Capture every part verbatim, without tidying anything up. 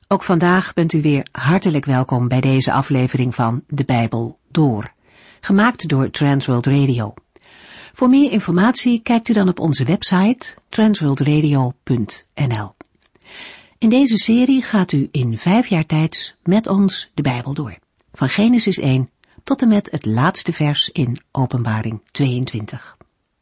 Ook vandaag bent u weer hartelijk welkom bij deze aflevering van De Bijbel Door, gemaakt door Transworld Radio. Voor meer informatie kijkt u dan op onze website transworld radio punt n l. In deze serie gaat u in vijf jaar tijd met ons de Bijbel door, van Genesis één tot en met het laatste vers in Openbaring tweeëntwintig.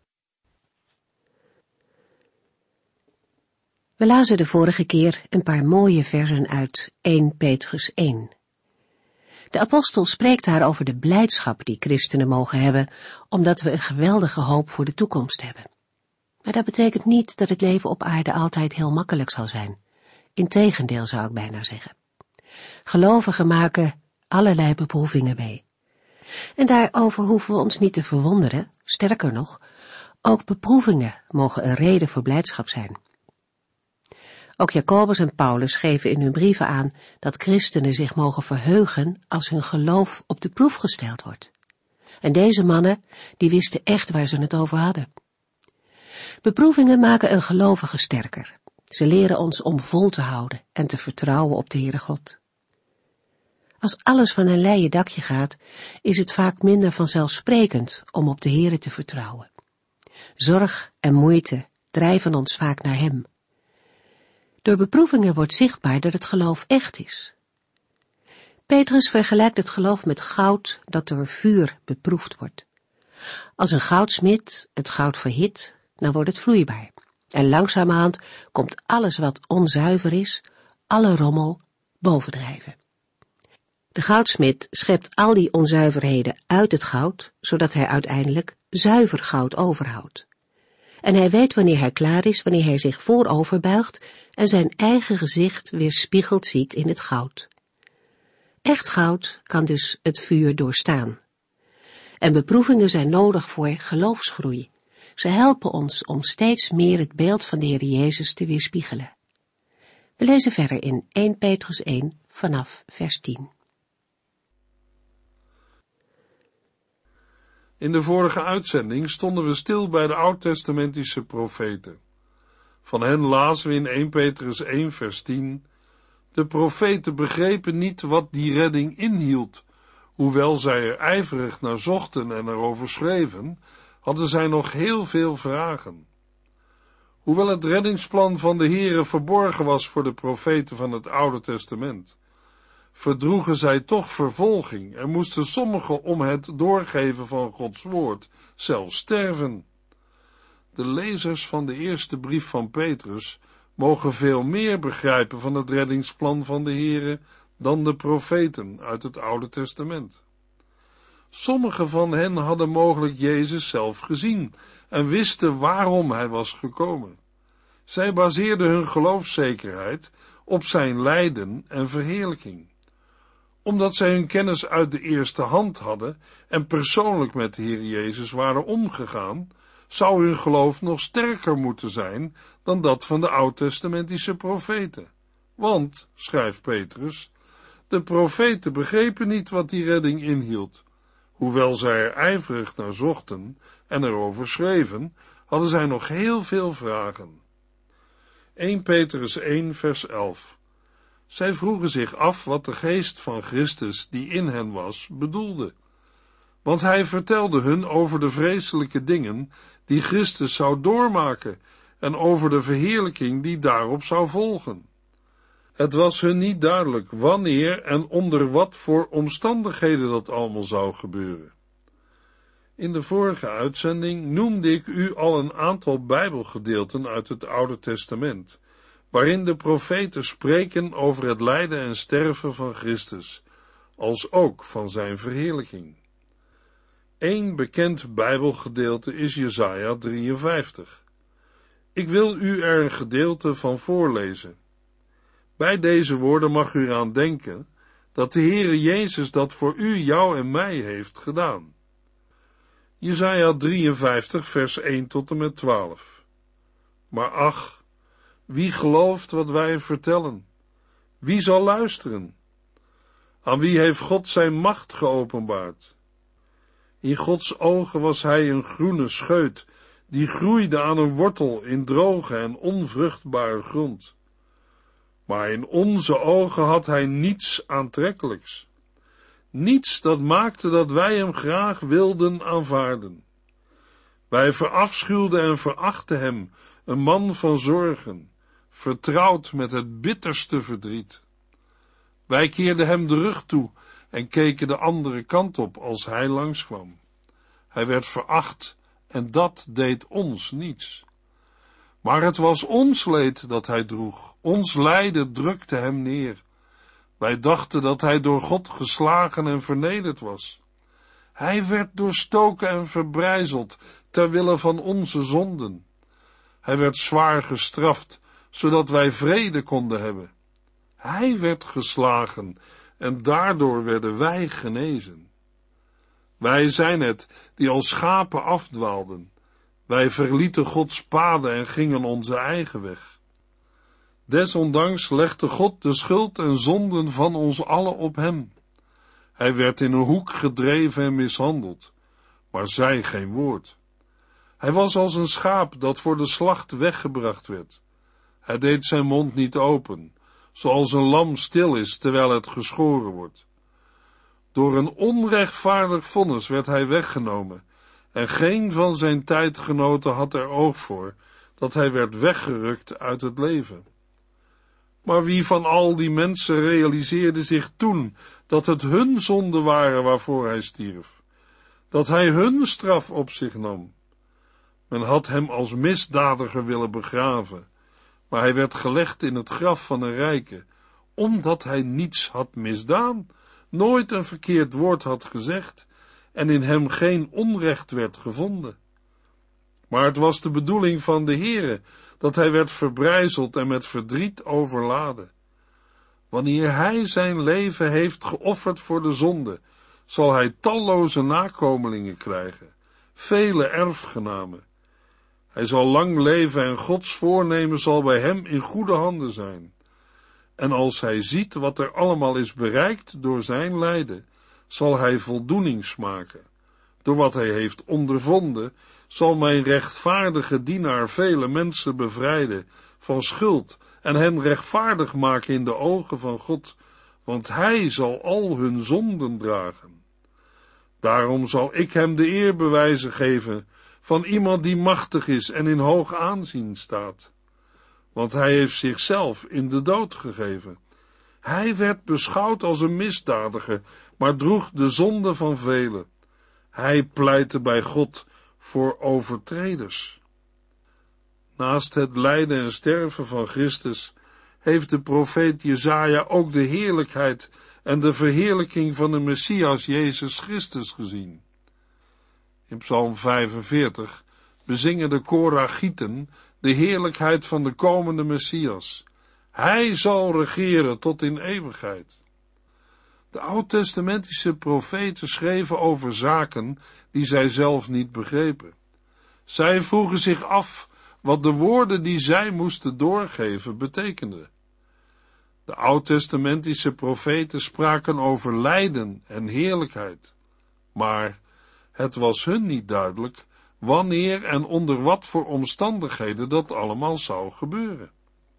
We lazen de vorige keer een paar mooie versen uit Eerste Petrus één. De apostel spreekt daar over de blijdschap die christenen mogen hebben, omdat we een geweldige hoop voor de toekomst hebben. Maar dat betekent niet dat het leven op aarde altijd heel makkelijk zal zijn. Integendeel zou ik bijna zeggen. Gelovigen maken allerlei beproevingen mee. En daarover hoeven we ons niet te verwonderen, sterker nog, ook beproevingen mogen een reden voor blijdschap zijn. Ook Jacobus en Paulus geven in hun brieven aan dat christenen zich mogen verheugen als hun geloof op de proef gesteld wordt. En deze mannen, die wisten echt waar ze het over hadden. Beproevingen maken een gelovige sterker. Ze leren ons om vol te houden en te vertrouwen op de Heere God. Als alles van een leien dakje gaat, is het vaak minder vanzelfsprekend om op de Heere te vertrouwen. Zorg en moeite drijven ons vaak naar Hem. Door beproevingen wordt zichtbaar dat het geloof echt is. Petrus vergelijkt het geloof met goud dat door vuur beproefd wordt. Als een goudsmid het goud verhit, dan wordt het vloeibaar. En langzamerhand komt alles wat onzuiver is, alle rommel, bovendrijven. De goudsmid schept al die onzuiverheden uit het goud, zodat hij uiteindelijk zuiver goud overhoudt. En hij weet wanneer hij klaar is, wanneer hij zich voorover buigt en zijn eigen gezicht weer spiegeld ziet in het goud. Echt goud kan dus het vuur doorstaan. En beproevingen zijn nodig voor geloofsgroei. Ze helpen ons om steeds meer het beeld van de Heer Jezus te weerspiegelen. We lezen verder in Eerste Petrus één vanaf vers tien. In de vorige uitzending stonden we stil bij de oud-testamentische profeten. Van hen lazen we in Eerste Petrus één vers tien. De profeten begrepen niet wat die redding inhield. Hoewel zij er ijverig naar zochten en erover schreven, hadden zij nog heel veel vragen. Hoewel het reddingsplan van de Heere verborgen was voor de profeten van het Oude Testament, verdroegen zij toch vervolging en moesten sommigen om het doorgeven van Gods woord zelfs sterven. De lezers van de eerste brief van Petrus mogen veel meer begrijpen van het reddingsplan van de Heere dan de profeten uit het Oude Testament. Sommigen van hen hadden mogelijk Jezus zelf gezien en wisten waarom hij was gekomen. Zij baseerden hun geloofszekerheid op zijn lijden en verheerlijking. Omdat zij hun kennis uit de eerste hand hadden en persoonlijk met de Heer Jezus waren omgegaan, zou hun geloof nog sterker moeten zijn dan dat van de oud-testamentische profeten. Want, schrijft Petrus, de profeten begrepen niet wat die redding inhield. Hoewel zij er ijverig naar zochten en erover schreven, hadden zij nog heel veel vragen. Eerste Petrus één vers elf. Zij vroegen zich af wat de geest van Christus die in hen was bedoelde. Want hij vertelde hun over de vreselijke dingen die Christus zou doormaken en over de verheerlijking die daarop zou volgen. Het was hun niet duidelijk wanneer en onder wat voor omstandigheden dat allemaal zou gebeuren. In de vorige uitzending noemde ik u al een aantal Bijbelgedeelten uit het Oude Testament, waarin de profeten spreken over het lijden en sterven van Christus, als ook van zijn verheerlijking. Eén bekend Bijbelgedeelte is Jesaja drieënvijftig. Ik wil u er een gedeelte van voorlezen. Bij deze woorden mag u eraan denken dat de Heere Jezus dat voor u, jou en mij heeft gedaan. Jesaja drieënvijftig vers één tot en met twaalf. Maar ach, wie gelooft wat wij vertellen? Wie zal luisteren? Aan wie heeft God zijn macht geopenbaard? In Gods ogen was hij een groene scheut, die groeide aan een wortel in droge en onvruchtbare grond. Maar in onze ogen had hij niets aantrekkelijks. Niets dat maakte dat wij hem graag wilden aanvaarden. Wij verafschuwden en verachten hem, een man van zorgen, vertrouwd met het bitterste verdriet. Wij keerden hem de rug toe en keken de andere kant op als hij langskwam. Hij werd veracht en dat deed ons niets. Maar het was ons leed dat hij droeg, ons lijden drukte hem neer. Wij dachten dat hij door God geslagen en vernederd was. Hij werd doorstoken en verbrijzeld ter wille van onze zonden. Hij werd zwaar gestraft, zodat wij vrede konden hebben. Hij werd geslagen en daardoor werden wij genezen. Wij zijn het die als schapen afdwaalden. Wij verlieten Gods paden en gingen onze eigen weg. Desondanks legde God de schuld en zonden van ons allen op hem. Hij werd in een hoek gedreven en mishandeld, maar zei geen woord. Hij was als een schaap dat voor de slacht weggebracht werd. Hij deed zijn mond niet open, zoals een lam stil is terwijl het geschoren wordt. Door een onrechtvaardig vonnis werd hij weggenomen, en geen van zijn tijdgenoten had er oog voor dat hij werd weggerukt uit het leven. Maar wie van al die mensen realiseerde zich toen dat het hun zonden waren waarvoor hij stierf, dat hij hun straf op zich nam? Men had hem als misdadiger willen begraven, maar hij werd gelegd in het graf van een rijke, omdat hij niets had misdaan, nooit een verkeerd woord had gezegd en in hem geen onrecht werd gevonden. Maar het was de bedoeling van de Heere dat hij werd verbrijzeld en met verdriet overladen. Wanneer hij zijn leven heeft geofferd voor de zonde, zal hij talloze nakomelingen krijgen, vele erfgenamen. Hij zal lang leven en Gods voornemen zal bij hem in goede handen zijn. En als hij ziet wat er allemaal is bereikt door zijn lijden, zal hij voldoening smaken. Door wat hij heeft ondervonden, zal mijn rechtvaardige dienaar vele mensen bevrijden van schuld en hen rechtvaardig maken in de ogen van God, want hij zal al hun zonden dragen. Daarom zal ik hem de eerbewijzen geven van iemand die machtig is en in hoog aanzien staat. Want hij heeft zichzelf in de dood gegeven. Hij werd beschouwd als een misdadiger, maar droeg de zonde van velen. Hij pleitte bij God voor overtreders. Naast het lijden en sterven van Christus heeft de profeet Jesaja ook de heerlijkheid en de verheerlijking van de Messias Jezus Christus gezien. In Psalm vijfenveertig bezingen de Korachieten de heerlijkheid van de komende Messias. Hij zal regeren tot in eeuwigheid. De oud-testamentische profeten schreven over zaken die zij zelf niet begrepen. Zij vroegen zich af wat de woorden die zij moesten doorgeven betekenden. De oud-testamentische profeten spraken over lijden en heerlijkheid, maar het was hun niet duidelijk wanneer en onder wat voor omstandigheden dat allemaal zou gebeuren.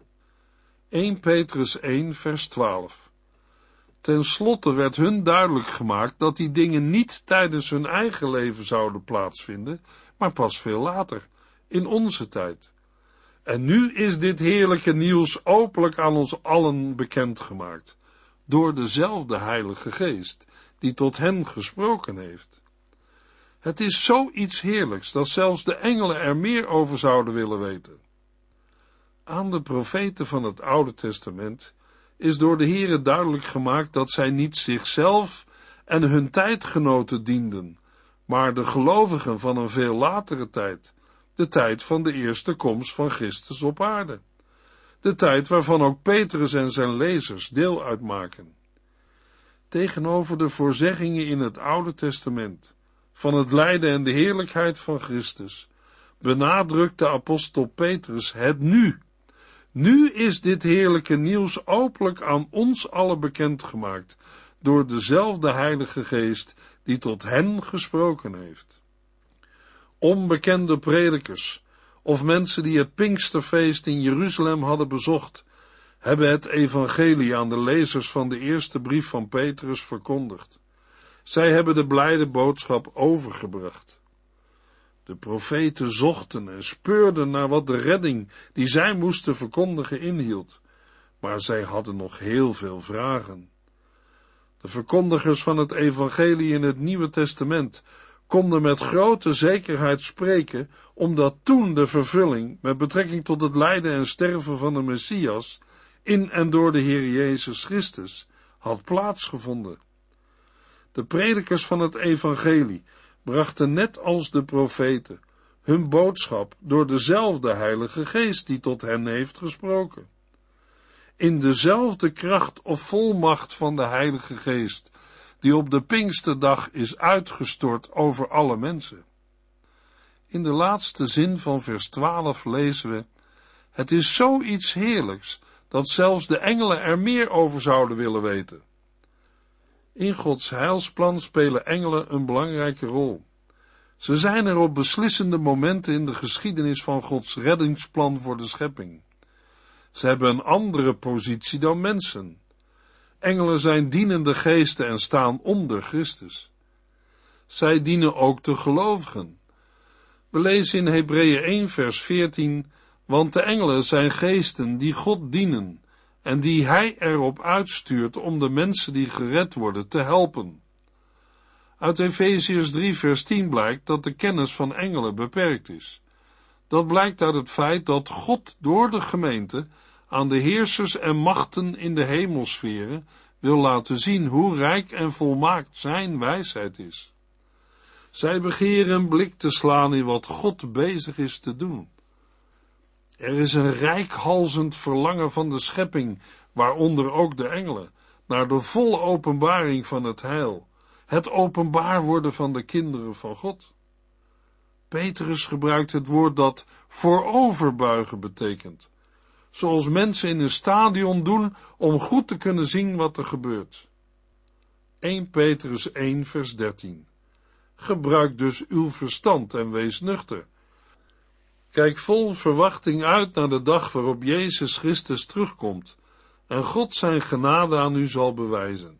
Eerste Petrus één vers twaalf. Ten slotte werd hun duidelijk gemaakt dat die dingen niet tijdens hun eigen leven zouden plaatsvinden, maar pas veel later, in onze tijd. En nu is dit heerlijke nieuws openlijk aan ons allen bekendgemaakt, door dezelfde Heilige Geest, die tot hen gesproken heeft. Het is zoiets heerlijks, dat zelfs de engelen er meer over zouden willen weten. Aan de profeten van het Oude Testament is door de Heere duidelijk gemaakt dat zij niet zichzelf en hun tijdgenoten dienden, maar de gelovigen van een veel latere tijd, de tijd van de eerste komst van Christus op aarde, de tijd waarvan ook Petrus en zijn lezers deel uitmaken. Tegenover de voorzeggingen in het Oude Testament van het lijden en de heerlijkheid van Christus benadrukt de apostel Petrus het nu. Nu is dit heerlijke nieuws openlijk aan ons allen bekendgemaakt door dezelfde Heilige Geest die tot hen gesproken heeft. Onbekende predikers of mensen die het Pinksterfeest in Jeruzalem hadden bezocht, hebben het evangelie aan de lezers van de eerste brief van Petrus verkondigd. Zij hebben de blijde boodschap overgebracht. De profeten zochten en speurden naar wat de redding die zij moesten verkondigen inhield, maar zij hadden nog heel veel vragen. De verkondigers van het evangelie in het Nieuwe Testament konden met grote zekerheid spreken, omdat toen de vervulling met betrekking tot het lijden en sterven van de Messias in en door de Heer Jezus Christus had plaatsgevonden. De predikers van het evangelie brachten net als de profeten hun boodschap door dezelfde Heilige Geest die tot hen heeft gesproken. In dezelfde kracht of volmacht van de Heilige Geest die op de Pinksterdag is uitgestort over alle mensen. In de laatste zin van vers twaalf lezen we: het is zoiets heerlijks dat zelfs de engelen er meer over zouden willen weten. In Gods heilsplan spelen engelen een belangrijke rol. Ze zijn er op beslissende momenten in de geschiedenis van Gods reddingsplan voor de schepping. Ze hebben een andere positie dan mensen. Engelen zijn dienende geesten en staan onder Christus. Zij dienen ook de gelovigen. We lezen in Hebreeën één vers veertien, want de engelen zijn geesten die God dienen en die hij erop uitstuurt om de mensen die gered worden te helpen. Uit Efeziërs drie vers tien blijkt dat de kennis van engelen beperkt is. Dat blijkt uit het feit dat God door de gemeente aan de heersers en machten in de hemelsferen wil laten zien hoe rijk en volmaakt zijn wijsheid is. Zij begeren een blik te slaan in wat God bezig is te doen. Er is een reikhalzend verlangen van de schepping, waaronder ook de engelen, naar de volle openbaring van het heil, het openbaar worden van de kinderen van God. Petrus gebruikt het woord dat vooroverbuigen betekent, zoals mensen in een stadion doen om goed te kunnen zien wat er gebeurt. eerste Petrus één vers dertien. Gebruik dus uw verstand en wees nuchter. Kijk vol verwachting uit naar de dag waarop Jezus Christus terugkomt en God zijn genade aan u zal bewijzen.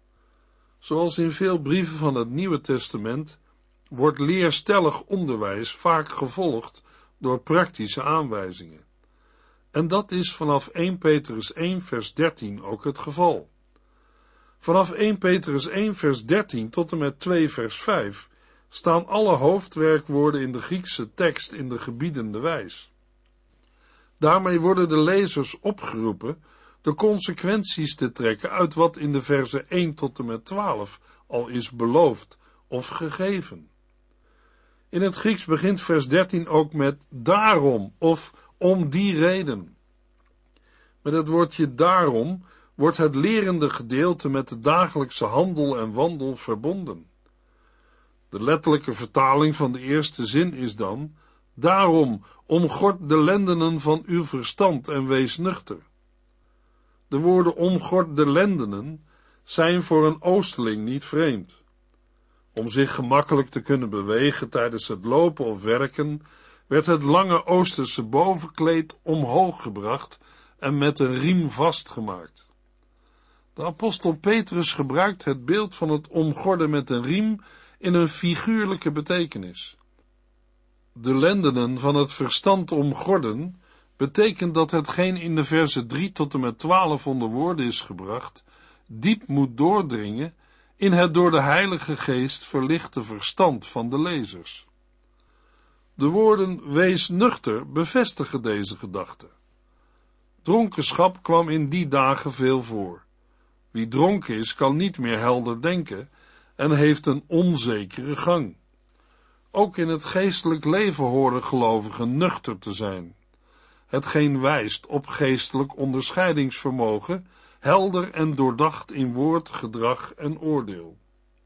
Zoals in veel brieven van het Nieuwe Testament wordt leerstellig onderwijs vaak gevolgd door praktische aanwijzingen. En dat is vanaf eerste Petrus één vers dertien ook het geval. Vanaf eerste Petrus één vers dertien tot en met twee vers vijf staan alle hoofdwerkwoorden in de Griekse tekst in de gebiedende wijs. Daarmee worden de lezers opgeroepen de consequenties te trekken uit wat in de verzen één tot en met twaalf al is beloofd of gegeven. In het Grieks begint vers dertien ook met daarom of om die reden. Met het woordje daarom wordt het lerende gedeelte met de dagelijkse handel en wandel verbonden. De letterlijke vertaling van de eerste zin is dan: daarom omgord de lendenen van uw verstand en wees nuchter. De woorden omgord de lendenen zijn voor een oosterling niet vreemd. Om zich gemakkelijk te kunnen bewegen tijdens het lopen of werken, werd het lange Oosterse bovenkleed omhoog gebracht en met een riem vastgemaakt. De apostel Petrus gebruikt het beeld van het omgorden met een riem in een figuurlijke betekenis. De lendenen van het verstand omgorden betekent dat hetgeen in de versen drie tot en met twaalf onder woorden is gebracht, diep moet doordringen in het door de Heilige Geest verlichte verstand van de lezers. De woorden wees nuchter bevestigen deze gedachte. Dronkenschap kwam in die dagen veel voor. Wie dronken is, kan niet meer helder denken en heeft een onzekere gang. Ook in het geestelijk leven horen gelovigen nuchter te zijn, hetgeen wijst op geestelijk onderscheidingsvermogen, helder en doordacht in woord, gedrag en oordeel.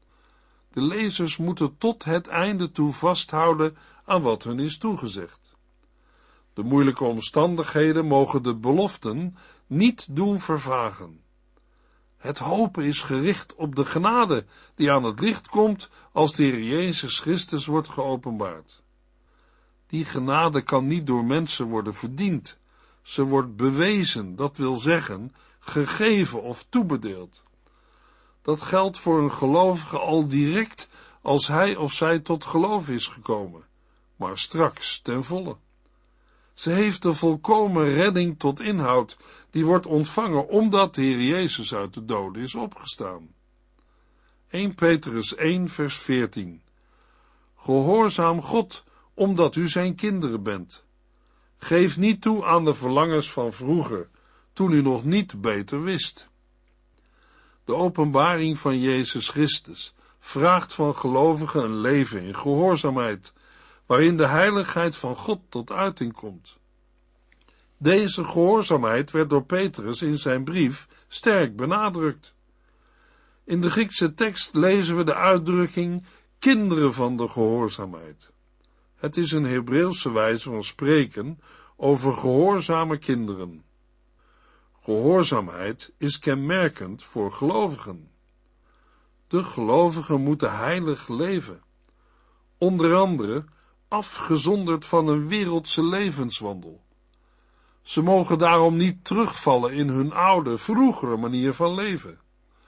De lezers moeten tot het einde toe vasthouden aan wat hun is toegezegd. De moeilijke omstandigheden mogen de beloften niet doen vervagen. Het hopen is gericht op de genade die aan het licht komt als de Heer Jezus Christus wordt geopenbaard. Die genade kan niet door mensen worden verdiend, Ze wordt bewezen, dat wil zeggen, gegeven of toebedeeld. Dat geldt voor een gelovige al direct als hij of zij tot geloof is gekomen, maar straks ten volle. Ze heeft de volkomen redding tot inhoud, die wordt ontvangen omdat de Heer Jezus uit de doden is opgestaan. Eerste Petrus één vers veertien. Gehoorzaam God, omdat u zijn kinderen bent. Geef niet toe aan de verlangens van vroeger, toen u nog niet beter wist. De openbaring van Jezus Christus vraagt van gelovigen een leven in gehoorzaamheid, waarin de heiligheid van God tot uiting komt. Deze gehoorzaamheid werd door Petrus in zijn brief sterk benadrukt. In de Griekse tekst lezen we de uitdrukking kinderen van de gehoorzaamheid. Het is een Hebreeuwse wijze van spreken over gehoorzame kinderen. Gehoorzaamheid is kenmerkend voor gelovigen. De gelovigen moeten heilig leven, onder andere afgezonderd van een wereldse levenswandel. Ze mogen daarom niet terugvallen in hun oude, vroegere manier van leven.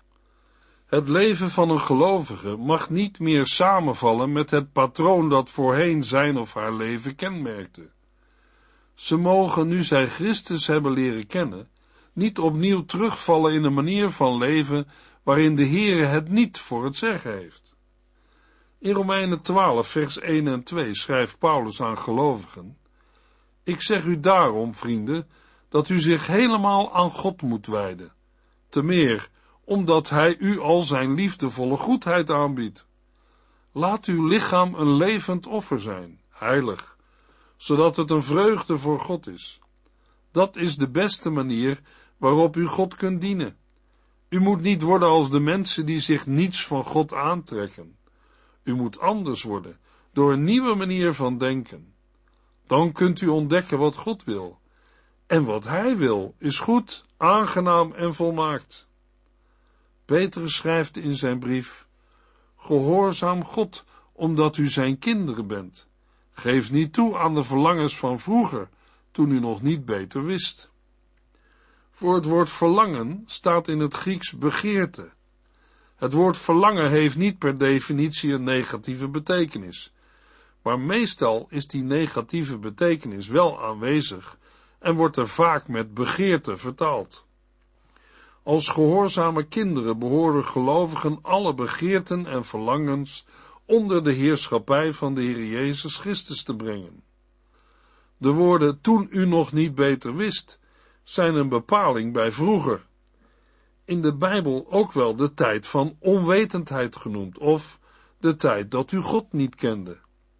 Het leven van een gelovige mag niet meer samenvallen met het patroon dat voorheen zijn of haar leven kenmerkte. Ze mogen, nu zij Christus hebben leren kennen, niet opnieuw terugvallen in een manier van leven waarin de Heere het niet voor het zeggen heeft. In Romeinen twaalf vers één en twee schrijft Paulus aan gelovigen: Ik zeg u daarom, vrienden, dat u zich helemaal aan God moet wijden, te meer omdat hij u al zijn liefdevolle goedheid aanbiedt. Laat uw lichaam een levend offer zijn, heilig, zodat het een vreugde voor God is. Dat is de beste manier waarop u God kunt dienen. U moet niet worden als de mensen die zich niets van God aantrekken. U moet anders worden, door een nieuwe manier van denken. Dan kunt u ontdekken wat God wil. En wat hij wil is goed, aangenaam en volmaakt. Petrus schrijft in zijn brief: Gehoorzaam God, omdat u zijn kinderen bent. Geef niet toe aan de verlangens van vroeger, toen u nog niet beter wist. Voor het woord verlangen staat in het Grieks begeerte. Het woord verlangen heeft niet per definitie een negatieve betekenis, maar meestal is die negatieve betekenis wel aanwezig en wordt er vaak met begeerte vertaald. Als gehoorzame kinderen behoren gelovigen alle begeerten en verlangens onder de heerschappij van de Heer Jezus Christus te brengen. De woorden toen u nog niet beter wist zijn een bepaling bij vroeger. In de Bijbel ook wel de tijd van onwetendheid genoemd, of de tijd dat u God niet kende.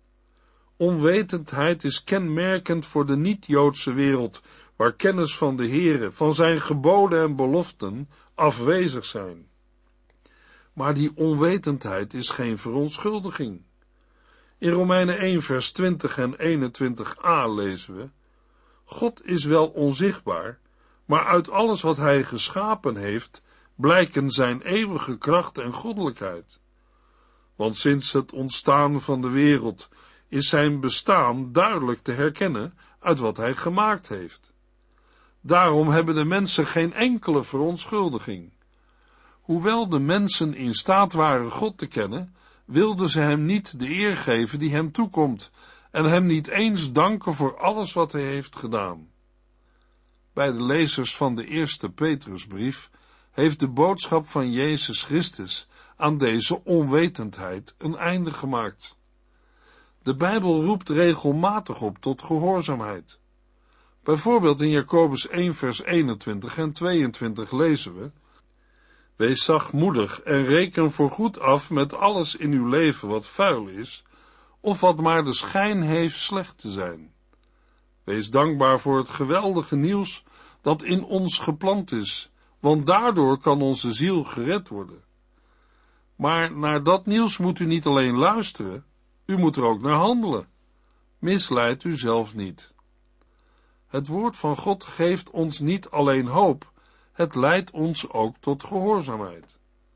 Onwetendheid is kenmerkend voor de niet-Joodse wereld, waar kennis van de Heere, van zijn geboden en beloften afwezig zijn. Maar die onwetendheid is geen verontschuldiging. In Romeinen één vers twintig en eenentwintig a lezen we: God is wel onzichtbaar, maar uit alles wat hij geschapen heeft, blijken zijn eeuwige kracht en goddelijkheid. Want sinds het ontstaan van de wereld is zijn bestaan duidelijk te herkennen uit wat hij gemaakt heeft. Daarom hebben de mensen geen enkele verontschuldiging. Hoewel de mensen in staat waren God te kennen, wilden ze hem niet de eer geven die hem toekomt en hem niet eens danken voor alles wat hij heeft gedaan. Bij de lezers van de eerste Petrusbrief heeft de boodschap van Jezus Christus aan deze onwetendheid een einde gemaakt. De Bijbel roept regelmatig op tot gehoorzaamheid. Bijvoorbeeld in Jacobus één vers eenentwintig en tweeëntwintig lezen we: Wees zachtmoedig en reken voorgoed af met alles in uw leven wat vuil is, of wat maar de schijn heeft slecht te zijn. Wees dankbaar voor het geweldige nieuws dat in ons geplant is, want daardoor kan onze ziel gered worden. Maar naar dat nieuws moet u niet alleen luisteren, u moet er ook naar handelen. Misleid u zelf niet. Het woord van God geeft ons niet alleen hoop, het leidt ons ook tot gehoorzaamheid.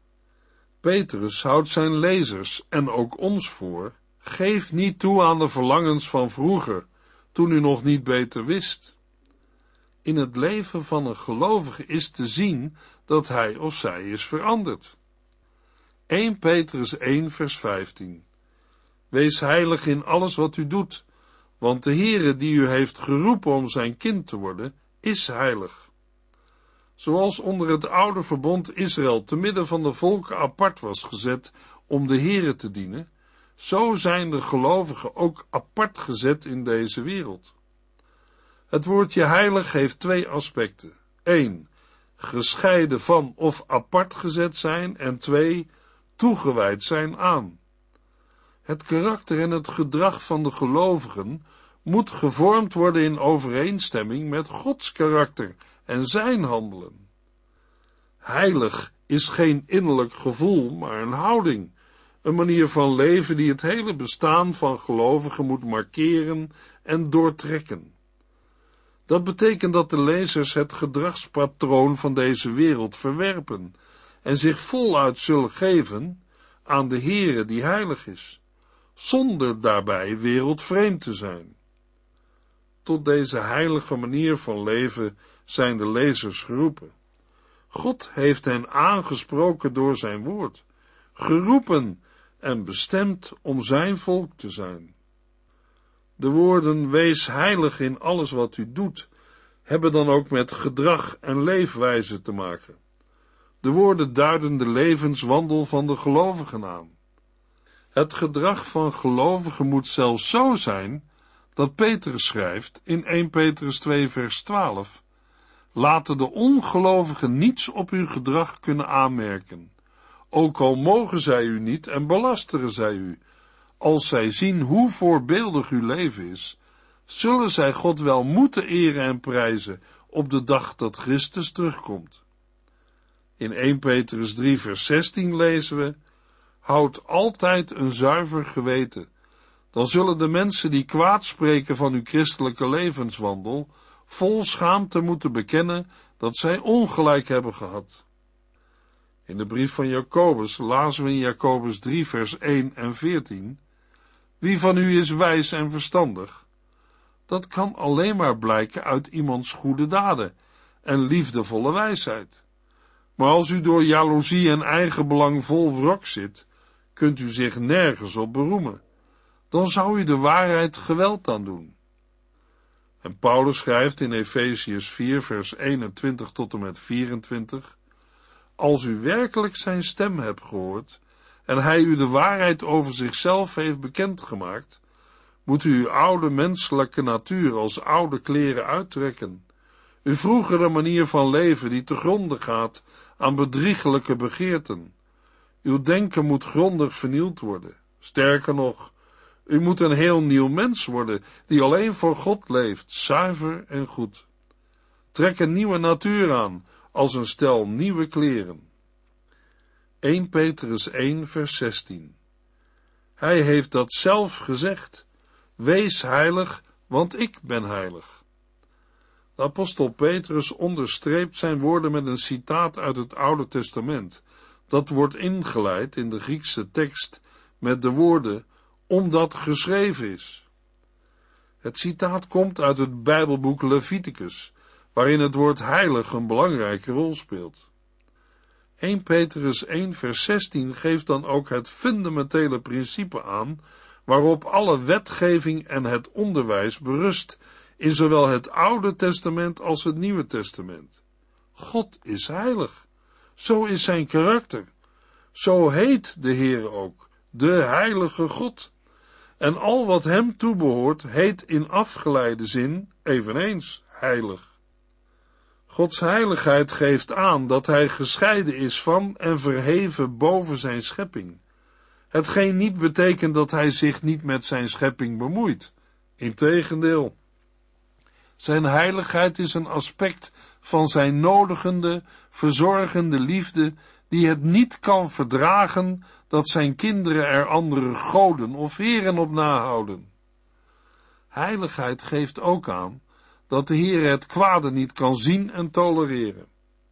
Petrus houdt zijn lezers en ook ons voor: geef niet toe aan de verlangens van vroeger, toen u nog niet beter wist. In het leven van een gelovige is te zien dat hij of zij is veranderd. Eerste Petrus één vers vijftien. Wees heilig in alles wat u doet, want de Heere die u heeft geroepen om zijn kind te worden, is heilig. Zoals onder het oude verbond Israël te midden van de volken apart was gezet om de Heere te dienen, zo zijn de gelovigen ook apart gezet in deze wereld. Het woordje heilig heeft twee aspecten. Eén, gescheiden van of apart gezet zijn, en twee, toegewijd zijn aan. Het karakter en het gedrag van de gelovigen moet gevormd worden in overeenstemming met Gods karakter en zijn handelen. Heilig is geen innerlijk gevoel, maar een houding, een manier van leven die het hele bestaan van gelovigen moet markeren en doortrekken. Dat betekent dat de lezers het gedragspatroon van deze wereld verwerpen en zich voluit zullen geven aan de Heere die heilig is, zonder daarbij wereldvreemd te zijn. Tot deze heilige manier van leven zijn de lezers geroepen. God heeft hen aangesproken door zijn woord, geroepen en bestemd om zijn volk te zijn. De woorden, wees heilig in alles wat u doet, hebben dan ook met gedrag en leefwijze te maken. De woorden duiden de levenswandel van de gelovigen aan. Het gedrag van gelovigen moet zelfs zo zijn, dat Petrus schrijft in Eerste Petrus twee vers twaalf, laten de ongelovigen niets op uw gedrag kunnen aanmerken, ook al mogen zij u niet en belasteren zij u. Als zij zien hoe voorbeeldig uw leven is, zullen zij God wel moeten eren en prijzen op de dag dat Christus terugkomt. In Eerste Petrus drie vers zestien lezen we, houd altijd een zuiver geweten, dan zullen de mensen die kwaad spreken van uw christelijke levenswandel, vol schaamte moeten bekennen dat zij ongelijk hebben gehad. In de brief van Jacobus lazen we in Jacobus drie vers één en veertien, wie van u is wijs en verstandig? Dat kan alleen maar blijken uit iemands goede daden en liefdevolle wijsheid. Maar als u door jaloezie en eigenbelang vol wrok zit, kunt u zich nergens op beroemen. Dan zou u de waarheid geweld aandoen. En Paulus schrijft in Efeziërs vier vers eenentwintig tot en met vierentwintig, als u werkelijk zijn stem hebt gehoord, en hij u de waarheid over zichzelf heeft bekendgemaakt, moet u uw oude menselijke natuur als oude kleren uittrekken, uw vroegere manier van leven die te gronde gaat aan bedriegelijke begeerten. Uw denken moet grondig vernieuwd worden. Sterker nog, u moet een heel nieuw mens worden, die alleen voor God leeft, zuiver en goed. Trek een nieuwe natuur aan, als een stel nieuwe kleren. Eerste Petrus één vers zestien. Hij heeft dat zelf gezegd, wees heilig, want ik ben heilig. De apostel Petrus onderstreept zijn woorden met een citaat uit het Oude Testament, dat wordt ingeleid in de Griekse tekst met de woorden, omdat geschreven is. Het citaat komt uit het Bijbelboek Leviticus, waarin het woord heilig een belangrijke rol speelt. Eerste Petrus één vers zestien geeft dan ook het fundamentele principe aan, waarop alle wetgeving en het onderwijs berust, in zowel het Oude Testament als het Nieuwe Testament. God is heilig. Zo is zijn karakter. Zo heet de Heer ook, de heilige God. En al wat hem toebehoort, heet in afgeleide zin eveneens heilig. Gods heiligheid geeft aan dat hij gescheiden is van en verheven boven zijn schepping. Hetgeen niet betekent dat hij zich niet met zijn schepping bemoeit. Integendeel. Zijn heiligheid is een aspect van zijn nodigende, verzorgende liefde, die het niet kan verdragen dat zijn kinderen er andere goden of heren op nahouden. Heiligheid geeft ook aan dat de Heer het kwade niet kan zien en tolereren.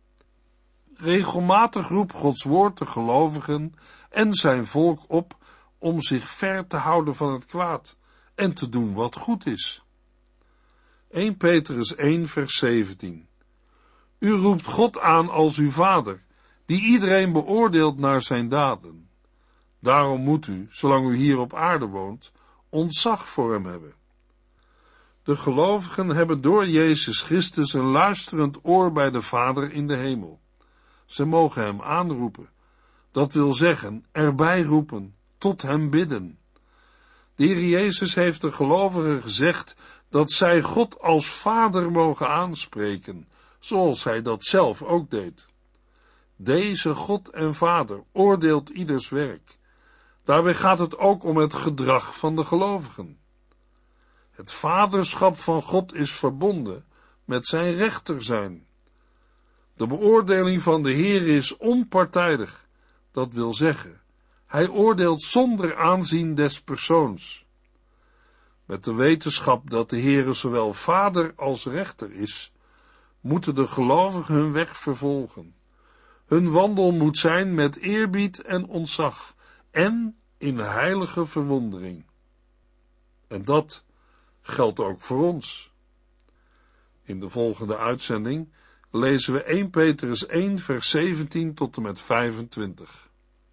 Regelmatig roept Gods woord de gelovigen en zijn volk op om zich ver te houden van het kwaad en te doen wat goed is. eerste Petrus één vers zeventien. U roept God aan als uw vader, die iedereen beoordeelt naar zijn daden. Daarom moet u, zolang u hier op aarde woont, ontzag voor hem hebben. De gelovigen hebben door Jezus Christus een luisterend oor bij de Vader in de hemel. Ze mogen hem aanroepen, dat wil zeggen, erbij roepen, tot hem bidden. De Heer Jezus heeft de gelovigen gezegd dat zij God als Vader mogen aanspreken, zoals hij dat zelf ook deed. Deze God en Vader oordeelt ieders werk. Daarbij gaat het ook om het gedrag van de gelovigen. Het vaderschap van God is verbonden met zijn rechter zijn. De beoordeling van de Heer is onpartijdig, dat wil zeggen, hij oordeelt zonder aanzien des persoons. Met de wetenschap dat de Heere zowel vader als rechter is, moeten de gelovigen hun weg vervolgen. Hun wandel moet zijn met eerbied en ontzag en in heilige verwondering. En dat geldt ook voor ons. In de volgende uitzending lezen we eerste Petrus één vers zeventien tot en met vijfentwintig.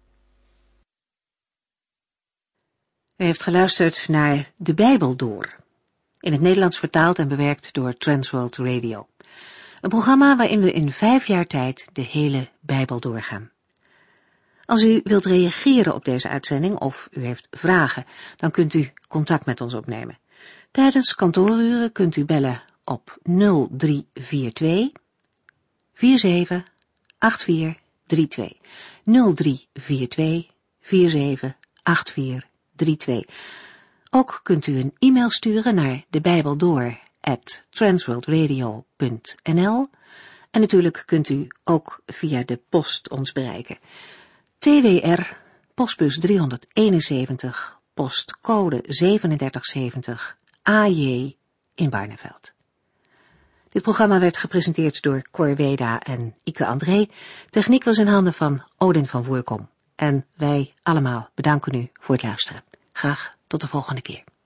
U heeft geluisterd naar De Bijbel Door, in het Nederlands vertaald en bewerkt door Transworld Radio. Een programma waarin we in vijf jaar tijd de hele Bijbel doorgaan. Als u wilt reageren op deze uitzending of u heeft vragen, dan kunt u contact met ons opnemen. Tijdens kantooruren kunt u bellen op nul drie vier twee vier zeven acht vier drie twee. nul drie vier twee vier zeven acht vier drie twee. Ook kunt u een e-mail sturen naar debijbeldoor at transworldradio punt n l en natuurlijk kunt u ook via de post ons bereiken. T W R, postbus driehonderdeenenzeventig, postcode zevenendertig zeventig, A J in Barneveld. Dit programma werd gepresenteerd door Cor Weda en Ike André. Techniek was in handen van Odin van Voerkom. En wij allemaal bedanken u voor het luisteren. Graag tot de volgende keer.